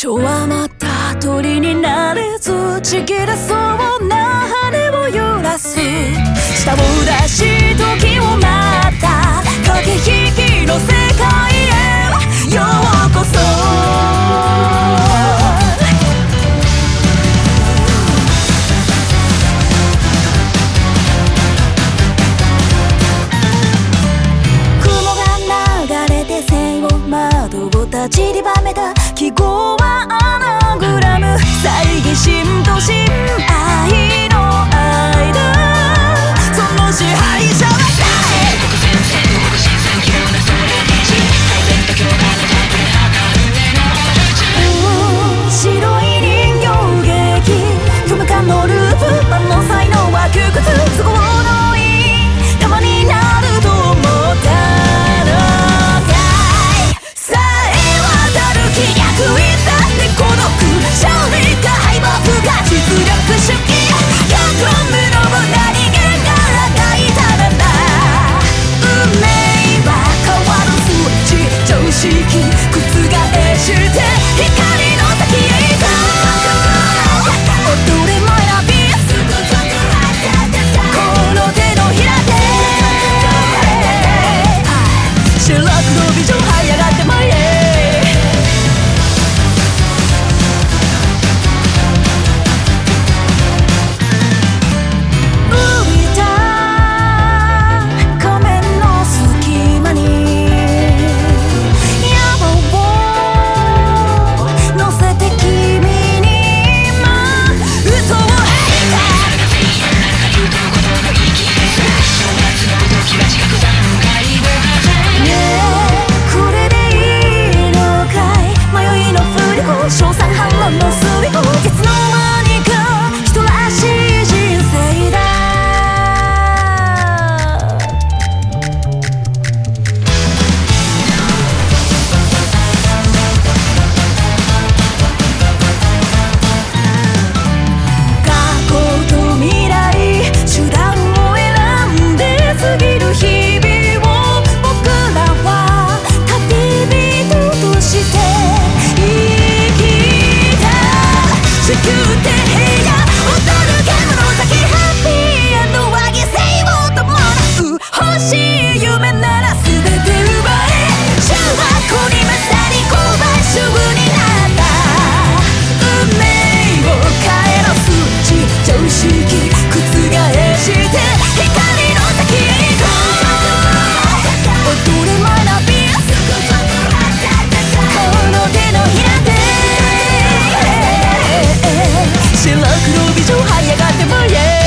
弱まった鳥になれずちぎれそうな羽を揺らす舌を出し時を待った駆け引きの世界へようこそ散りばめた記号はアナグラム猜疑心と心愛の間その支配者は誰国前線国新鮮綺麗なストレージ大然と強大なタイプで白い人形劇夢感のループ万能才能は窮屈都合のいいたまになると思ったいざって孤独勝利か敗北か実力主義100分の何気が書いたなんだ運命は変わるスイッチ常識覆して光の先へ行こう踊れマイナビスこの手のひらで白黒ビジョン這い上がってまいれ賞賛反論のすりこいつの間にか人らしい人生だ過去と未来手段を選んで過ぎる日々を僕らは旅人として地球って部屋踊る獣先ハッピーエンドは犠牲を伴う欲しい夢なら全て奪え小学にまさに購買主婦になった運命を変えろスイッチ常識覆して光の先へ行こう踊れマイナビスこの手のひらで白黒ビジョン這い上がってもイエー